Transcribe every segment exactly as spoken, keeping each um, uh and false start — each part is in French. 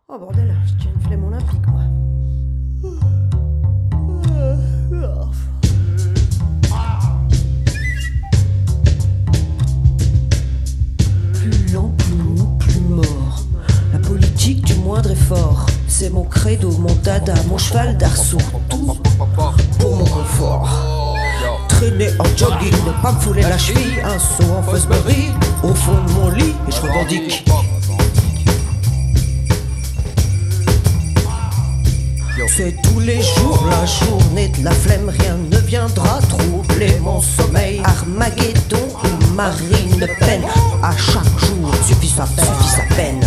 Oh bordel, j'ai une flemme olympique, moi. Plus lent, plus mou, plus mort. La politique du moindre effort. C'est mon credo, mon dada, mon cheval d'assaut. Tout pour mon confort. Traîner en jogging, ne pas me fouler la cheville. Un saut en Fosbury, au fond de mon lit, et je revendique. C'est tous les jours la journée de la flemme, rien ne viendra troubler mon sommeil. Armageddon ou Marine Le Pen, à chaque jour suffit sa peine, suffit sa peine.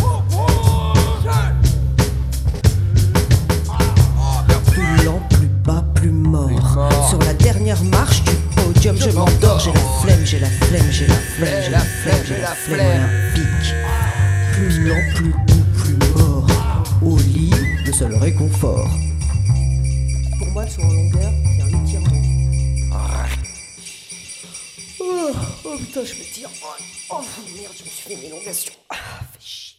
Plus lent, plus bas, plus mort. Sur la dernière marche du podium, je m'endors. J'ai la flemme, j'ai la flemme, j'ai la flemme, j'ai la flemme, j'ai la flemme olympique. Plus lent, plus doux, plus mort. Au lit, le seul réconfort. Pour moi, le saut en longueur, c'est un étirement. Oh, oh putain, je me tire. Oh, oh merde, je me suis fait une élongation. Ah, fait chier.